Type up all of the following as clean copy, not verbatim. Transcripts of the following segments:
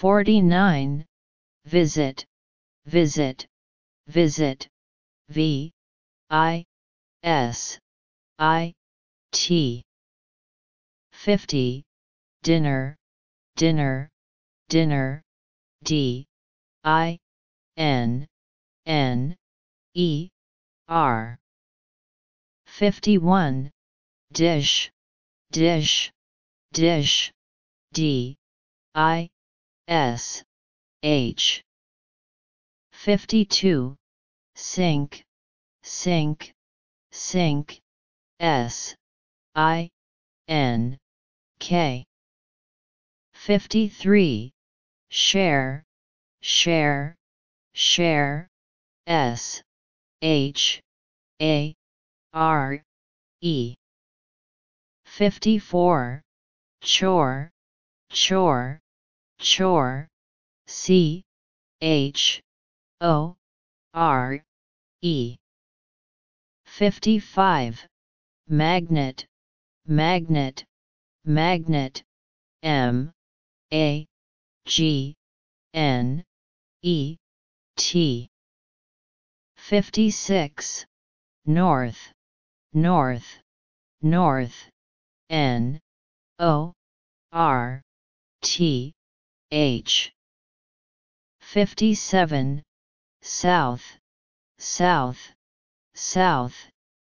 49. Visit, visit, visit, V-I-S-I-T. 50. Dinner, dinner, dinner, D-I-N-N-E-R. 51. Dish, dish, dish, D-I-S-H. 52. Sink, sink, sink, S-I-N-K. 53. Share, share, share, S-H-A-R-E. 54. Chore, chore, chore, C-H-O-R-E. 55. Magnet, magnet, magnet, M-A-G-N-E-T. 56. North, north, north, N-O-R-T-H. 57. South, south, south,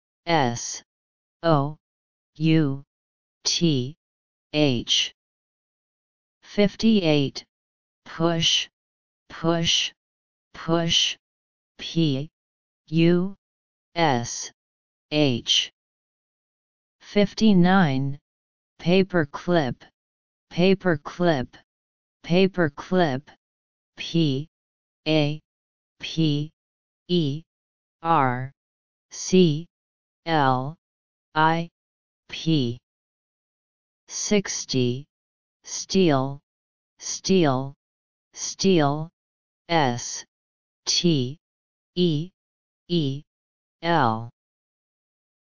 S-O-U-T-H. 58. Push, push, push, P-U-S-H. 59. Paper clip, paper clip, paper clip, P-A-P-E-R-C-L-I-P. 60. Steel, steel, steel, S-T-E-E-L.